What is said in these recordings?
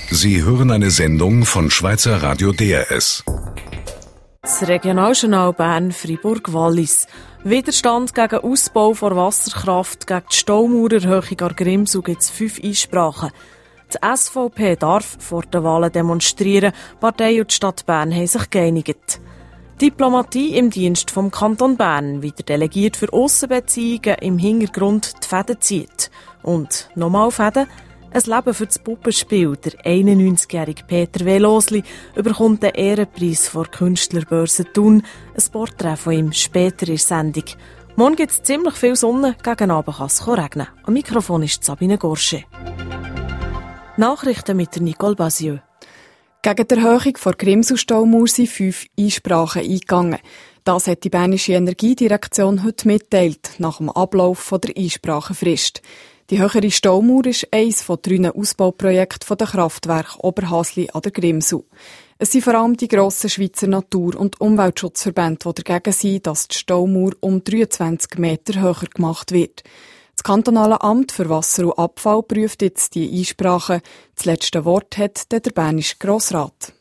Sie hören eine Sendung von Schweizer Radio DRS. Das Regionaljournal Bern-Fribourg-Wallis. Widerstand gegen Ausbau von Wasserkraft, gegen die Staumauererhöhung an Grimsau gibt es 5 Einsprachen. Die SVP darf vor den Wahlen demonstrieren. Die Partei und die Stadt Bern haben sich geeinigt. Diplomatie im Dienst vom Kanton Bern, wie der Delegiert für Aussenbeziehungen im Hintergrund die Fäden zieht. Und nochmal Fäden. Ein Leben für das Puppenspiel. Der 91-jährige Peter Velosli bekommt den Ehrenpreis vor Künstlerbörse Thun. Ein Porträt von ihm später in der Sendung. Morgen gibt es ziemlich viel Sonne, gegen Abend kann es regnen. Am Mikrofon ist Sabine Gorsche. Nachrichten mit Nicole Basieux. Gegen die Erhöhung der Grimsau-Staumauer sind 5 Einsprachen eingegangen. Das hat die Bernische Energiedirektion heute mitteilt, nach dem Ablauf der Einsprachenfrist. Die höhere Staumauer ist eines von 3 Ausbauprojekten der Kraftwerke Oberhasli an der Grimsau. Es sind vor allem die grossen Schweizer Natur- und Umweltschutzverbände, die dagegen sind, dass die Staumauer um 23 Meter höher gemacht wird. Das kantonale Amt für Wasser und Abfall prüft jetzt die Einsprachen. Das letzte Wort hat der Bernische Grossrat.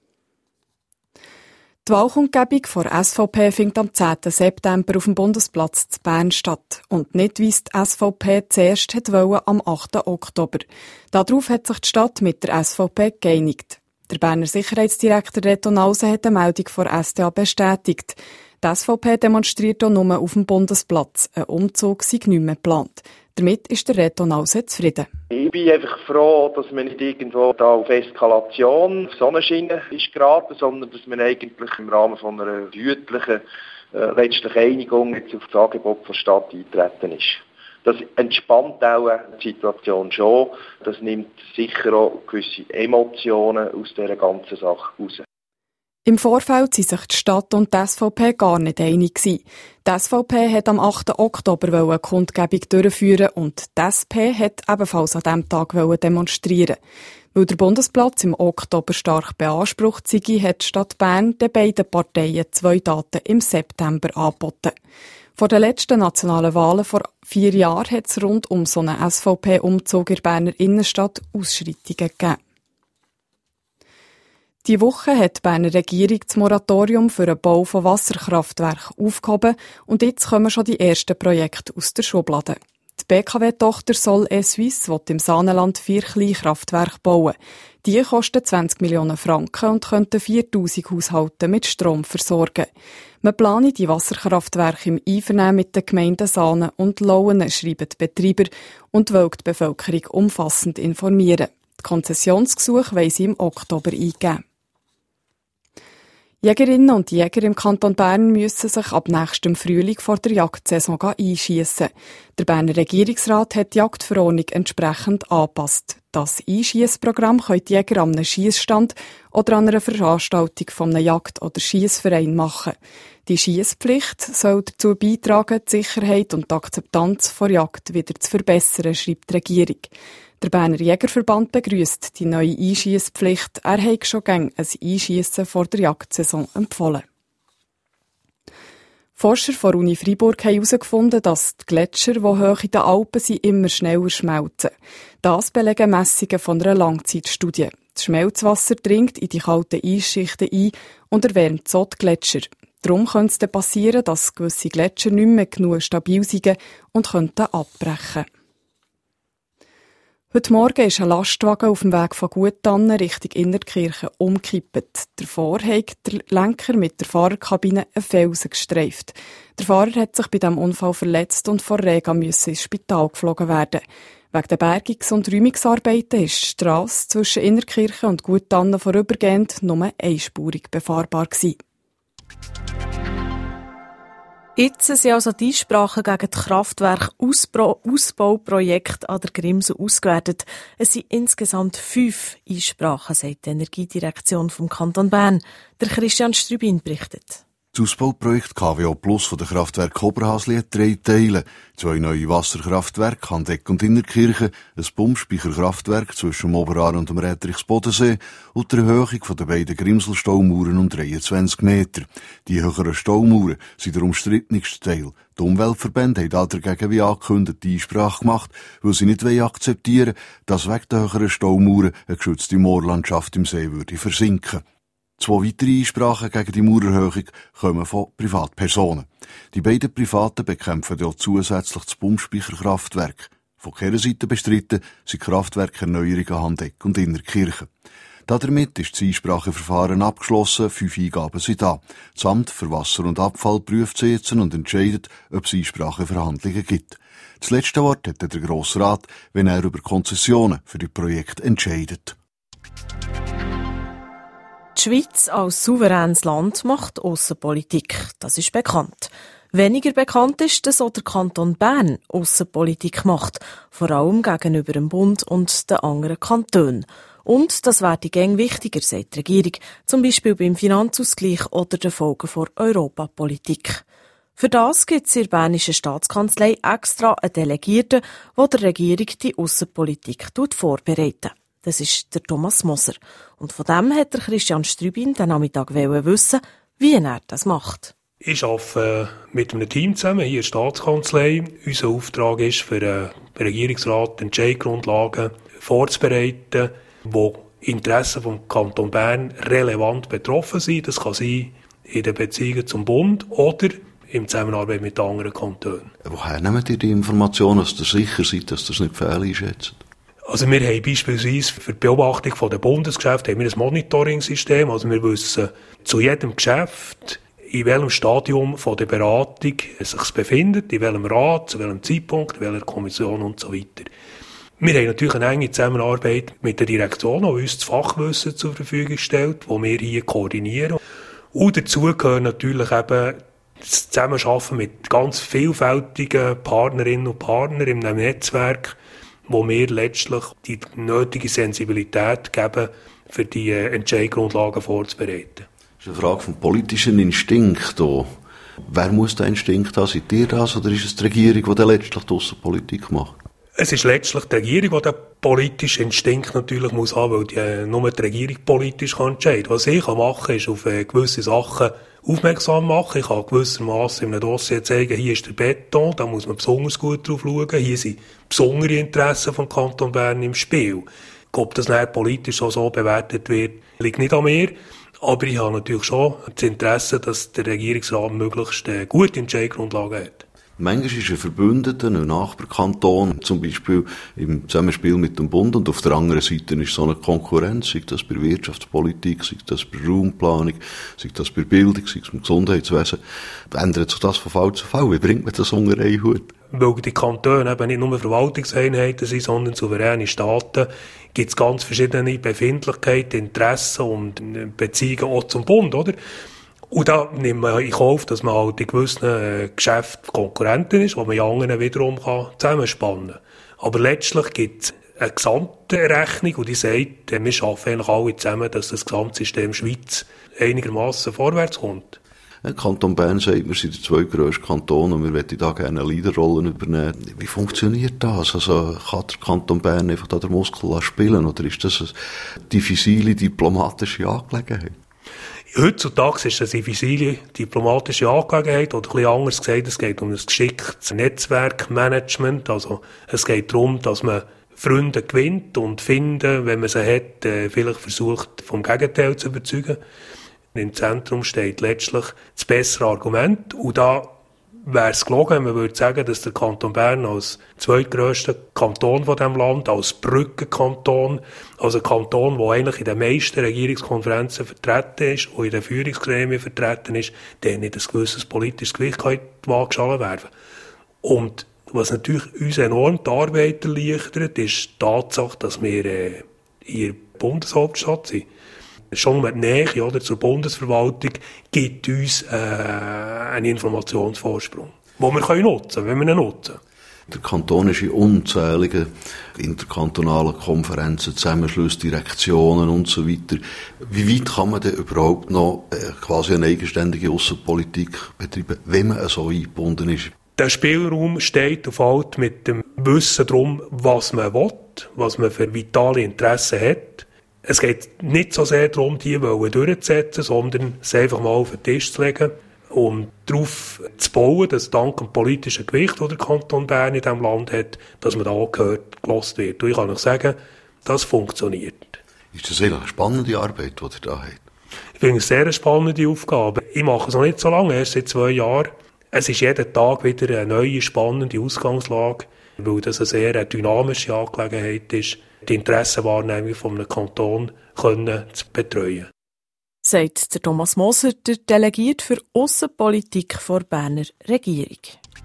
Die Wahlkundgebung der SVP findet am 10. September auf dem Bundesplatz zu Bern statt. Und nicht, wie es die SVP zuerst wollte, am 8. Oktober. Darauf hat sich die Stadt mit der SVP geeinigt. Der Berner Sicherheitsdirektor Reto Nausen hat eine Meldung von SDA bestätigt. Die SVP demonstriert auch nur auf dem Bundesplatz. Ein Umzug sei nicht mehr geplant. Damit ist der Reto Nausen zufrieden. Ich bin einfach froh, dass man nicht irgendwo da auf Eskalation, auf Sonnenschiene ist geraten, sondern dass man eigentlich im Rahmen von einer gütlichen letztlichen Einigung jetzt auf das Angebot der Stadt eingetreten ist. Das entspannt auch die Situation schon. Das nimmt sicher auch gewisse Emotionen aus dieser ganzen Sache raus. Im Vorfeld sind sich die Stadt und die SVP gar nicht einig gewesen. Die SVP hat am 8. Oktober eine Kundgebung durchführen und die SP hat ebenfalls an diesem Tag demonstrieren. Weil der Bundesplatz im Oktober stark beansprucht sei, hat die Stadt Bern den beiden Parteien 2 Daten im September angeboten. Vor den letzten nationalen Wahlen vor 4 Jahren hat es rund um so einen SVP-Umzug in der Berner Innenstadt Ausschreitungen gegeben. Die Woche hat die Berner Regierung das Moratorium für den Bau von Wasserkraftwerken aufgehoben und jetzt kommen schon die ersten Projekte aus der Schublade. Die BKW-Tochter Sol E-Suisse will im Saanenland 4 Kleinkraftwerke bauen. Die kosten 20 Millionen Franken und könnten 4000 Haushalte mit Strom versorgen. Man plane die Wasserkraftwerke im Einvernehmen mit den Gemeinden Saanen und Lauenen, schreiben die Betreiber, und will die Bevölkerung umfassend informieren. Die Konzessionsgesuche wollen sie im Oktober eingeben. Jägerinnen und Jäger im Kanton Bern müssen sich ab nächstem Frühling vor der Jagdsaison einschiessen. Der Berner Regierungsrat hat die Jagdverordnung entsprechend angepasst. Das Einschiessprogramm können die Jäger an einem Schiessstand oder an einer Veranstaltung von einem Jagd- oder Schiessverein machen. Die Schiesspflicht soll dazu beitragen, die Sicherheit und die Akzeptanz der Jagd wieder zu verbessern, schreibt die Regierung. Der Berner Jägerverband begrüsst die neue Einschiesspflicht. Er hat schon gern ein Einschiessen vor der Jagdsaison empfohlen. Forscher von der Uni Freiburg haben herausgefunden, dass die Gletscher, die hoch in den Alpen sind, immer schneller schmelzen. Das belegen Messungen von einer Langzeitstudie. Das Schmelzwasser dringt in die kalten Eisschichten ein und erwärmt so die Gletscher. Darum könnte es dann passieren, dass gewisse Gletscher nicht mehr genug stabil sind und könnten abbrechen. Heute Morgen ist ein Lastwagen auf dem Weg von Guttannen Richtung Innertkirchen umgekippt. Davor hat der Lenker mit der Fahrerkabine einen Felsen gestreift. Der Fahrer hat sich bei diesem Unfall verletzt und vor Rega ins Spital geflogen werden. Wegen der Bergungs- und Räumungsarbeiten ist die Strasse zwischen Innertkirchen und Guttannen vorübergehend nur einspurig befahrbar gewesen. Jetzt sind also die Einsprachen gegen das Kraftwerk-Ausbauprojekt an der Grimsau ausgewertet. Es sind insgesamt 5 Einsprachen, sagt die Energiedirektion vom Kanton Bern. Der Christian Strübin berichtet. Das Ausbauprojekt KWO Plus von der Kraftwerk Oberhasli hat 3 Teile. 2 neue Wasserkraftwerke, Handeck und Innertkirchen, ein Pumpspeicherkraftwerk zwischen dem Oberaar und dem Räterichsbodensee und die Erhöhung der beiden Grimselstaumauern um 23 Meter. Die höheren Staumauern sind der umstrittenste Teil. Die Umweltverbände haben dagegen wie angekündigt die Einsprache gemacht, weil sie nicht akzeptieren wollen, dass wegen der höheren Staumauern eine geschützte Moorlandschaft im See würde versinken. 2 weitere Einsprachen gegen die Maurerhöhung kommen von Privatpersonen. Die beiden Privaten bekämpfen dort zusätzlich das Pumpspeicherkraftwerk. Von keiner Seite bestritten sind Kraftwerkerneuerungen Handeck und Innertkirchen. Damit ist das Einspracheverfahren abgeschlossen, 5 Eingaben sind da. Das Amt für Wasser und Abfall prüft sie jetzt und entscheidet, ob es Einspracheverhandlungen gibt. Das letzte Wort hat der Grosse Rat, wenn er über Konzessionen für die Projekte entscheidet. Die Schweiz als souveränes Land macht Aussenpolitik. Das ist bekannt. Weniger bekannt ist, dass auch der Kanton Bern Aussenpolitik macht, vor allem gegenüber dem Bund und den anderen Kantonen. Und das wird gäng wichtiger, sagt die Regierung, zum Beispiel beim Finanzausgleich oder den Folgen der Europapolitik. Für das gibt es in der Bernischen Staatskanzlei extra einen Delegierten, der der Regierung die Aussenpolitik vorbereitet. Das ist der Thomas Moser. Und von dem hat der Christian Strübin den Nachmittag wissen, wie er das macht. Ich arbeite mit einem Team zusammen hier in der Staatskanzlei. Unser Auftrag ist, für den Regierungsrat Entscheidungsgrundlagen vorzubereiten, die Interessen vom Kanton Bern relevant betroffen sind. Das kann sein in den Beziehungen zum Bund oder in Zusammenarbeit mit anderen Kantonen. Woher nehmen ihr die Informationen, dass ihr sicher seid, dass das nicht Fehler einschätzt? Also wir haben beispielsweise für die Beobachtung der Bundesgeschäfte ein Monitoring-System. Also wir wissen zu jedem Geschäft, in welchem Stadium von der Beratung es sich befindet, in welchem Rat, zu welchem Zeitpunkt, in welcher Kommission und so weiter. Wir haben natürlich eine enge Zusammenarbeit mit der Direktion, die uns das Fachwissen zur Verfügung stellt, das wir hier koordinieren. Und dazu gehört natürlich eben das Zusammenarbeiten mit ganz vielfältigen Partnerinnen und Partnern in einem Netzwerk, wo wir letztlich die nötige Sensibilität geben, für die Entscheidungsgrundlagen vorzubereiten. Das ist eine Frage vom politischen Instinkt. Wer muss den Instinkt haben? Seid ihr das oder ist es die Regierung, die dann letztlich die Aussenpolitik macht? Es ist letztlich die Regierung, die den politischen Instinkt natürlich muss haben, weil nur die Regierung politisch entscheiden kann. Was ich machen kann, ist auf gewisse Sachen aufmerksam machen. Ich kann gewissermaßen in einem Dossier zeigen, hier ist der Beton, da muss man besonders gut drauf schauen. Hier sind besondere Interessen vom Kanton Bern im Spiel. Ob das nicht politisch auch so bewertet wird, liegt nicht an mir. Aber ich habe natürlich schon das Interesse, dass der Regierungsrat möglichst gute Entscheidungsgrundlagen hat. Manchmal ist ein Verbündeter, ein Nachbarkanton, zum Beispiel im Zusammenspiel mit dem Bund, und auf der anderen Seite ist so eine Konkurrenz, sei das bei Wirtschaftspolitik, sei das bei Raumplanung, sei das bei Bildung, sei das im Gesundheitswesen. Ändert sich das von Fall zu Fall? Wie bringt man das unter einen Hut? Weil die Kantone eben nicht nur Verwaltungseinheiten sind, sondern souveräne Staaten, gibt es ganz verschiedene Befindlichkeiten, Interessen und Beziehungen auch zum Bund, oder? Und da nimmt man in Kauf, dass man halt in gewissen Geschäften Konkurrenten ist, wo man in anderen wiederum zusammenspannen kann. Aber letztlich gibt es eine Gesamtrechnung, und die sagt, wir arbeiten eigentlich alle zusammen, dass das Gesamtsystem Schweiz einigermaßen vorwärts kommt. Der Kanton Bern sagt, wir sind der zweitgrösste Kanton und wir möchten da gerne eine Leaderrolle übernehmen. Wie funktioniert das? Also kann der Kanton Bern einfach da den Muskel spielen, oder ist das eine diffizile diplomatische Angelegenheit? Heutzutage ist das eine diffizile diplomatische Angelegenheit, oder ein bisschen anders gesagt, es geht um ein geschicktes Netzwerkmanagement. Also es geht darum, dass man Freunde gewinnt und finden, wenn man sie hat, vielleicht versucht, vom Gegenteil zu überzeugen. Im Zentrum steht letztlich das bessere Argument. Und da wäre es gelogen, wenn man würde sagen, dass der Kanton Bern als zweitgrösster Kanton von diesem Land, als Brückenkanton, also ein Kanton, der eigentlich in den meisten Regierungskonferenzen vertreten ist und in den Führungsgremien vertreten ist, der nicht ein gewisses politisches Gewicht kann in die Waage werfen. Und was natürlich uns enorm die Arbeit erleichtert, ist die Tatsache, dass wir in der Bundeshauptstadt sind. Schon mit Nähe oder, zur Bundesverwaltung gibt uns einen Informationsvorsprung, den wir nutzen können, wenn wir ihn nutzen. Der Kanton ist in unzähligen interkantonalen Konferenzen, Zusammenschlüsse, Direktionen und so weiter. Wie weit kann man denn überhaupt noch quasi eine eigenständige Aussenpolitik betreiben, wenn man so eingebunden ist? Der Spielraum steht und fällt mit dem Wissen darum, was man will, was man für vitale Interessen hat. Es geht nicht so sehr darum, die durchzusetzen, sondern es einfach mal auf den Tisch zu legen und darauf zu bauen, dass dank dem politischen Gewicht, das der Kanton Bern in diesem Land hat, dass man da angehört, gehört wird. Und ich kann euch sagen, das funktioniert. Ist das eine spannende Arbeit, die ihr da habt? Ich finde es eine sehr spannende Aufgabe. Ich mache es noch nicht so lange, erst seit 2 Jahren. Es ist jeden Tag wieder eine neue, spannende Ausgangslage, weil das eine sehr dynamische Angelegenheit ist, die Interessenwahrnehmung von einem Kanton zu betreuen. Sagt der Thomas Moser, der Delegiert für Aussenpolitik der Berner Regierung.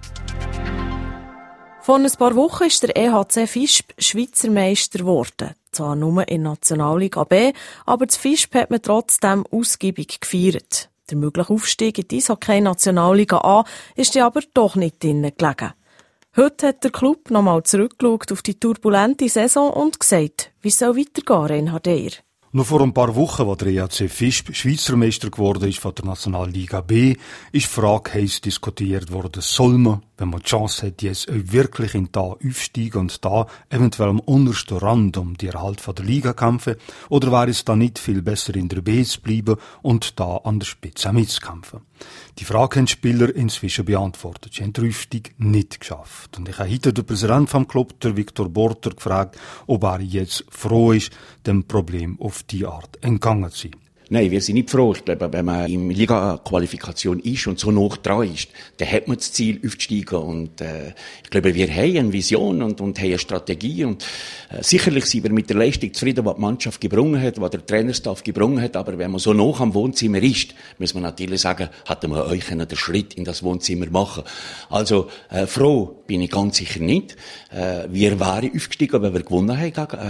Vor ein paar Wochen ist der EHC Visp Schweizer Meister geworden. Zwar nur in Nationalliga B, aber das Visp hat man trotzdem ausgiebig gefeiert. Der mögliche Aufstieg in die Eishockey-Nationalliga A ist ja aber doch nicht drinnen gelegen. Heute hat der Club nochmal zurückgeschaut auf die turbulente Saison und gesagt, wie es weitergehen soll, Reinhard Eyer. Noch vor ein paar Wochen, als der EHC Visp Schweizer Meister geworden ist von der Nationalliga B, ist die Frage heiß diskutiert worden, soll man, wenn man die Chance hat, jetzt wirklich in da aufsteigen und da eventuell am untersten Rand um die Erhalt von der Liga kämpfen, oder wäre es da nicht viel besser in der B zu bleiben und da an der Spitze mitzukämpfen? Die Frage haben die Spieler inzwischen beantwortet. Sie haben den Aufstieg nicht geschafft. Und ich habe heute den Präsidenten vom Club, der Viktor Borter, gefragt, ob er jetzt froh ist, dem Problem auf die Art entgangen zu sein. Nein, wir sind nicht froh. Ich glaube, wenn man in Liga-Qualifikation ist und so nah dran ist, dann hat man das Ziel aufzusteigen. Und ich glaube, wir haben eine Vision und haben eine Strategie. Und sicherlich sind wir mit der Leistung zufrieden, die die Mannschaft gebrungen hat, was der Trainerstaff gebrungen hat. Aber wenn man so nah am Wohnzimmer ist, muss man natürlich sagen, hätten wir euch den Schritt in das Wohnzimmer machen. Also froh bin ich ganz sicher nicht. Wir wären aufgestiegen, wenn wir gewonnen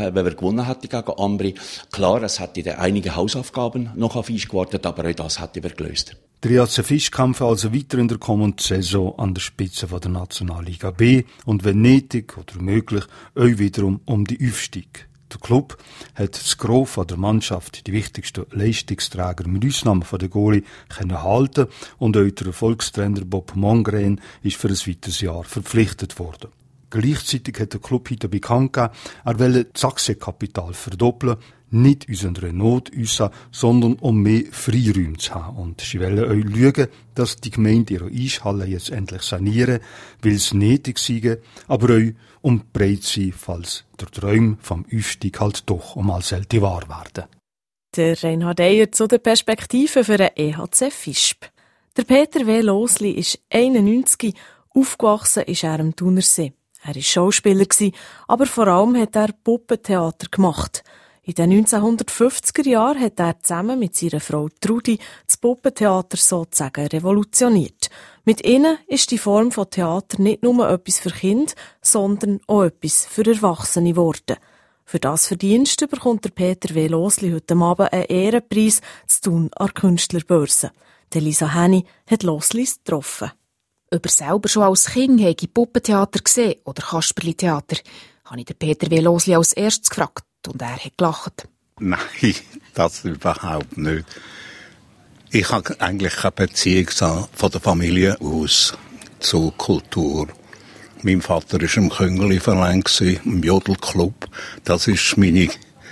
hätten gegen Ambri. Klar, es hätte einige Hausaufgaben noch auf Eis gewartet, aber auch das hätten wir gelöst. Der EHC Visp kämpft also weiter in der kommenden Saison an der Spitze der Nationalliga B und wenn nötig oder möglich auch wiederum um die Aufstieg. Der Club hat das Gros der Mannschaft, die wichtigsten Leistungsträger mit Ausnahme von der Goalie, halten und auch der Erfolgstrainer Bob Mongren ist für ein weiteres Jahr verpflichtet worden. Gleichzeitig hat der Club heute bekannt gegeben, er wolle das Aktienkapital verdoppeln, nicht aus einer Not raus, sondern um mehr Freiräume zu haben. Und sie wollen auch schauen, dass die Gemeinde ihre Eishalle jetzt endlich sanieren, weil es nötig sei, aber auch um breit zu sein, falls der Träume vom Aufstieg halt doch einmal selten wahr werden. Der Reinhard Eyer zu der Perspektive für den EHC Visp. Der Peter W. Losli ist 91, aufgewachsen ist er am Thunersee. Er war Schauspieler, aber vor allem hat er Puppentheater gemacht. In den 1950er Jahren hat er zusammen mit seiner Frau Trudi das Puppentheater sozusagen revolutioniert. Mit ihnen ist die Form von Theater nicht nur etwas für Kinder, sondern auch etwas für Erwachsene geworden. Für das Verdienst bekommt der Peter W. Losli heute Abend einen Ehrenpreis zu Thun an der Künstlerbörse. Lisa Henny hat Loslis getroffen. Ob er selber schon als Kind Puppentheater gesehen oder Kasperli-Theater, habe ich den Peter W. Losli als erstes gefragt und er hat gelacht. Nein, das überhaupt nicht. Ich habe eigentlich keine Beziehung von der Familie aus zur Kultur. Mein Vater war im Küngeli-Verein, im Jodelclub. Das war meine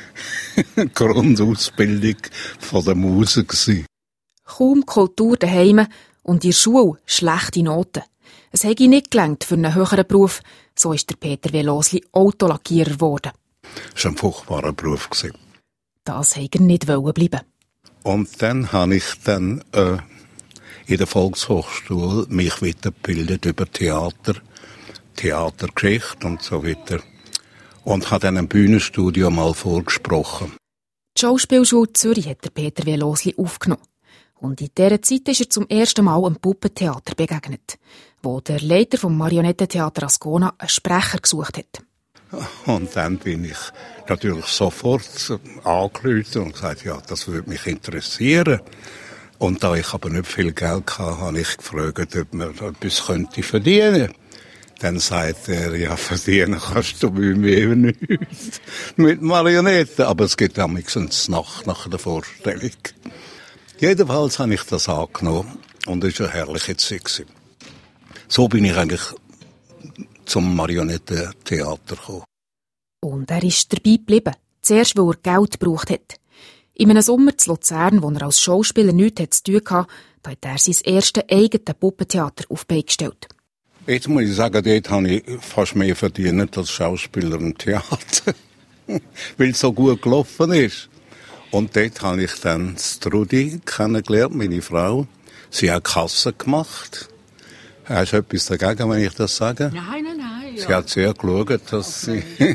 Grundausbildung von der Musik. Kaum Kultur daheim und in der Schule schlechte Noten. Es hätte nicht gelangt für einen höheren Beruf. So ist der Peter W. Losli Autolackierer geworden. Das war ein furchtbarer Beruf. Das hätte er nicht bleiben. Und dann habe ich in der Volkshochschule mich weitergebildet über Theater, Theatergeschichte und so weiter. Und habe dann ein Bühnenstudio mal vorgesprochen. Die Schauspielschule Zürich hat der Peter W. Losli aufgenommen. Und in dieser Zeit ist er zum ersten Mal einem Puppentheater begegnet, wo der Leiter vom Marionettentheater Ascona einen Sprecher gesucht hat. Und dann bin ich natürlich sofort angerufen und gesagt, ja, das würde mich interessieren. Und da ich aber nicht viel Geld hatte, habe ich gefragt, ob man etwas verdienen könnte. Dann sagt er, ja, verdienen kannst du bei mir nichts mit Marionetten. Aber es gibt wenigstens nach der Vorstellung. Jedenfalls habe ich das angenommen und es war eine herrliche Zeit. So bin ich eigentlich zum Marionettentheater gekommen. Und er ist dabei geblieben, zuerst weil er Geld gebraucht hat. In einem Sommer zu Luzern, wo er als Schauspieler nichts zu tun hatte, hat er sein erstes eigenes Puppentheater auf die Beine gestellt. Jetzt muss ich sagen, dort habe ich fast mehr verdient als Schauspieler im Theater, weil es so gut gelaufen ist. Und dort habe ich dann Trudi kennengelernt, meine Frau. Sie hat Kasse gemacht. Hast du etwas dagegen, wenn ich das sage? Nein. Sie hat sehr geschaut, dass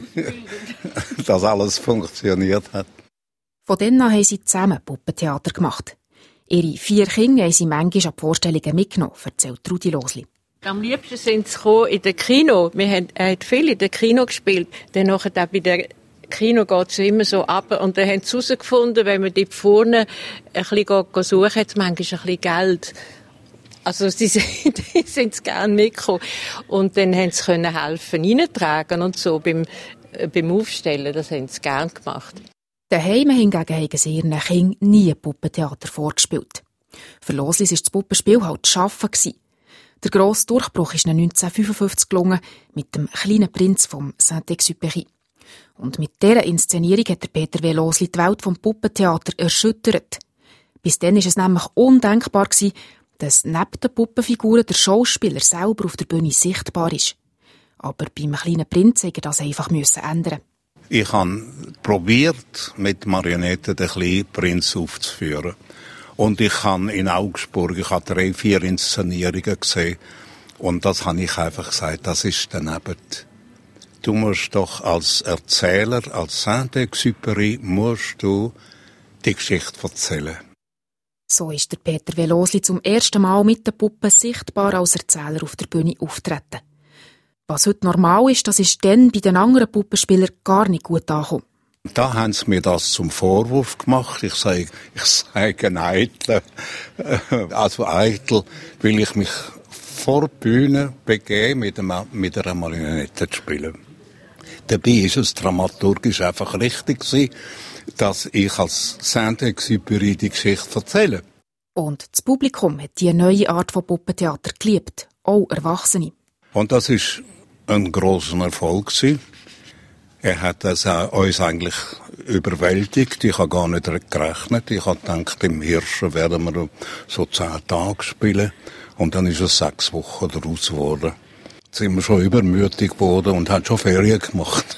dass alles funktioniert hat. Von dann an haben sie zusammen Puppentheater gemacht. Ihre 4 Kinder haben sie manchmal an die Vorstellungen mitgenommen, erzählt Trudi Losli. Am liebsten sind sie in den Kino. Er hat viel in den Kino gespielt. Dann nachher auch bei der Kino geht es immer so ab. Und dann haben sie herausgefunden, wenn man dort vorne ein bisschen suchen, hat es manchmal ein bisschen Geld. Also die sind gerne mitgekommen. Und dann haben sie helfen, reintragen und so beim Aufstellen. Das haben sie gerne gemacht. Daheim hingegen haben sie ihren Kindern nie Puppentheater vorgespielt. Für Losli war das Puppenspiel halt Arbeiten. Der grosse Durchbruch ist 1955 gelungen mit dem kleinen Prinz von Saint-Exupéry. Und mit dieser Inszenierung hat der Peter W. Losli die Welt vom Puppentheater erschüttert. Bis dann war es nämlich undenkbar, dass neben den Puppenfiguren der Schauspieler selber auf der Bühne sichtbar ist. Aber beim kleinen Prinz musste das einfach ändern. Ich habe probiert, mit Marionetten den kleinen Prinz aufzuführen. Und ich habe in Augsburg, ich habe 3-4 Inszenierungen gesehen. Und das habe ich einfach gesagt, das ist daneben. Du musst doch als Erzähler, als Saint-Exupéry, musst du die Geschichte erzählen. So ist der Peter W. Losli zum ersten Mal mit den Puppen sichtbar als Erzähler auf der Bühne auftreten. Was heute normal ist, das ist dann bei den anderen Puppenspielern gar nicht gut angekommen. Da haben sie mir das zum Vorwurf gemacht. Ich sage ein Eitel. Also eitel, weil ich mich vor der Bühne begebe, mit einer Marionette zu spielen. Dabei ist es dramaturgisch einfach richtig gewesen, dass ich als Saint-Exupéry die Geschichte erzähle. Und das Publikum hat diese neue Art von Puppentheater geliebt, auch Erwachsene. Und das ist ein grosser Erfolg gewesen. Er hat das uns eigentlich überwältigt. Ich habe gar nicht gerechnet. Ich habe gedacht, im Hirschen werden wir so 10 Tage spielen. Und dann ist es 6 Wochen daraus geworden. Jetzt sind wir schon übermütig geworden und haben schon Ferien gemacht.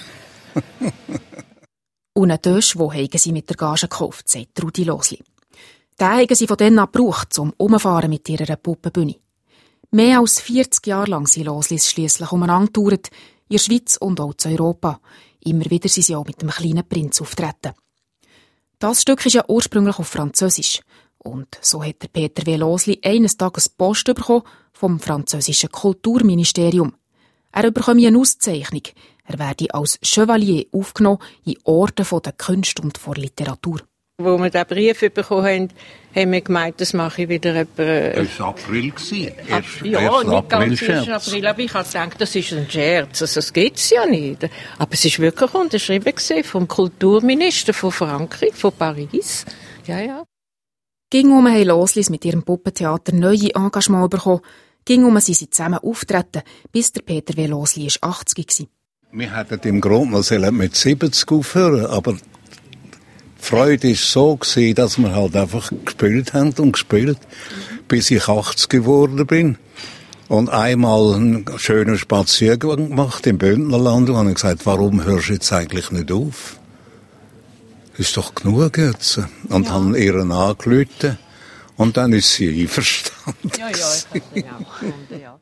Und einen Tisch, wo haben sie mit der Gage gekauft, sagt Trudi Losli. Den haben sie von dann an gebraucht, um umzufahren mit ihrer Puppenbühne. Mehr als 40 Jahre lang sind Loslis schliesslich umeinander getouert, in der Schweiz und auch in Europa. Immer wieder sind sie auch mit dem kleinen Prinz auftreten. Das Stück ist ja ursprünglich auf Französisch. Und so hat der Peter W. Losli eines Tages Post bekommen vom französischen Kulturministerium. Er bekomme eine Auszeichnung. Er werde als Chevalier aufgenommen in Orden der Künste und der Literatur. Als wir diesen Brief bekommen haben, haben wir gemeint, das mache ich wieder etwa... Es war April. Ja, nicht ganz 1. April, aber ich habe gedacht, das ist ein Scherz, also, das gibt es ja nicht. Aber es war wirklich unterschrieben vom Kulturminister von Frankreich, von Paris. Ja. Ging haben Loslis mit ihrem Puppentheater neue Engagement bekommen. Ging sie zusammen auftreten, bis der Peter W. Losli 80 war. Wir hätten im Grunde mit 70 aufhören, aber die Freude war so, dass wir halt einfach gespielt haben und gespielt, bis ich 80 geworden bin. Und einmal einen schönen Spaziergang gemacht im Bündnerland und habe gesagt, warum hörst du jetzt eigentlich nicht auf? Ist doch genug jetzt. Und haben ihren angerufen und dann ist sie einverstanden. Ja, ich habe sie auch gefunden, ja.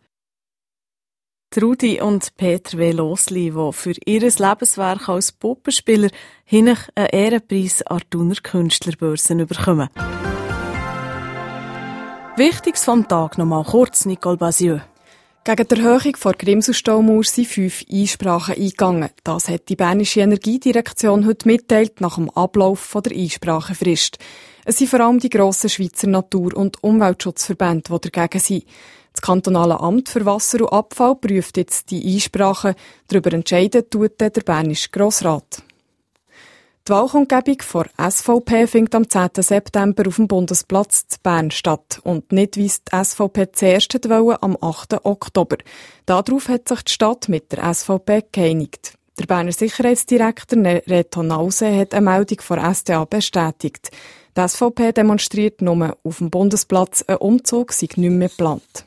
Trudi und Peter W. Losli, die für ihr Lebenswerk als Puppenspieler einen Ehrenpreis an die Thuner Künstlerbörse bekommen. Wichtiges vom Tag nochmal kurz, Nicole Basieux. Gegen die Erhöhung der Grimselstaumauer sind 5 Einsprachen eingegangen. Das hat die Bernische Energiedirektion heute mitteilt nach dem Ablauf der Einsprachenfrist. Es sind vor allem die grossen Schweizer Natur- und Umweltschutzverbände, die dagegen sind. Das Das kantonale Amt für Wasser und Abfall prüft jetzt die Einsprachen. Darüber entscheiden tut der Bernische Grossrat. Die Wahlkundgebung vor SVP findet am 10. September auf dem Bundesplatz zu Bern statt und nicht, wie es die SVP zuerst wollte, am 8. Oktober. Darauf hat sich die Stadt mit der SVP geeinigt. Der Berner Sicherheitsdirektor Reto Nause hat eine Meldung von SDA bestätigt. Die SVP demonstriert nur auf dem Bundesplatz, ein Umzug sei nicht mehr geplant.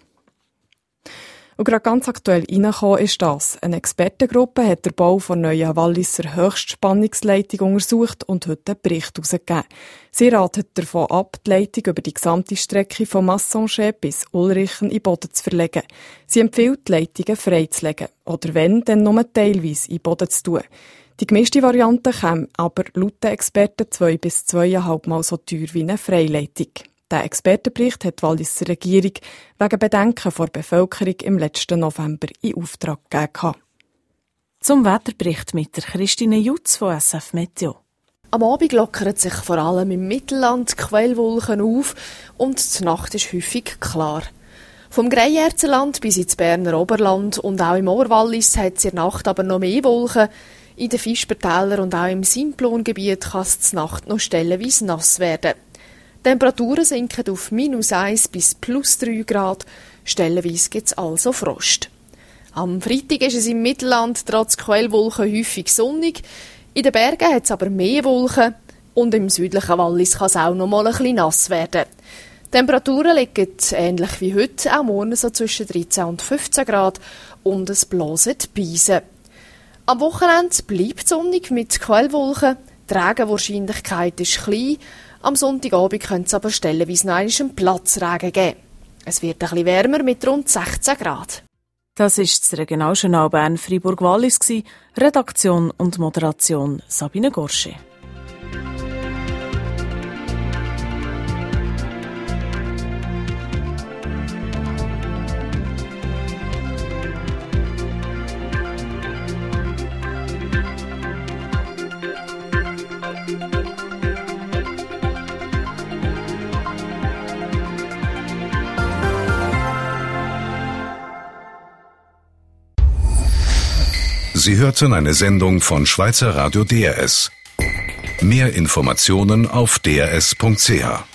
Und gerade ganz aktuell reingekommen ist das. Eine Expertengruppe hat den Bau von neuen Walliser Höchstspannungsleitung untersucht und heute einen Bericht herausgegeben. Sie ratet davon ab, die Leitung über die gesamte Strecke von Massenchain bis Ulrichen in Boden zu verlegen. Sie empfiehlt, die Leitungen freizulegen. Oder wenn, dann nur teilweise in Boden zu tun. Die gemischte Variante käme aber laut den Experten 2 bis 2,5 Mal so teuer wie eine Freileitung. Der Expertenbericht hat die Walliser Regierung wegen Bedenken vor der Bevölkerung im letzten November in Auftrag gegeben. Zum Wetterbericht mit der Christine Jutz von SF Meteo. Am Abend lockern sich vor allem im Mittelland Quellwolken auf und die Nacht ist häufig klar. Vom Greierzenland bis ins Berner Oberland und auch im Oberwallis hat es in der Nacht aber noch mehr Wolken. In den Fischbertälern und auch im Simplongebiet kann es die Nacht noch stellenweise nass werden. Die Temperaturen sinken auf -1 bis +3 Grad. Stellenweise gibt es also Frost. Am Freitag ist es im Mittelland trotz Quellwolken häufig sonnig. In den Bergen hat es aber mehr Wolken. Und im südlichen Wallis kann es auch noch mal ein bisschen nass werden. Die Temperaturen liegen ähnlich wie heute, auch morgen so zwischen 13 und 15 Grad. Und es blasen Beisen. Am Wochenende bleibt es sonnig mit Quellwolken. Die Regenwahrscheinlichkeit ist klein. Am Sonntagabend könnte es aber stellenweise noch einen Platzregen geben. Es wird ein bisschen wärmer mit rund 16 Grad. Das war das Regionaljournal Bern Freiburg-Wallis. Redaktion und Moderation Sabine Gorsche. Sie hörten eine Sendung von Schweizer Radio DRS. Mehr Informationen auf drs.ch.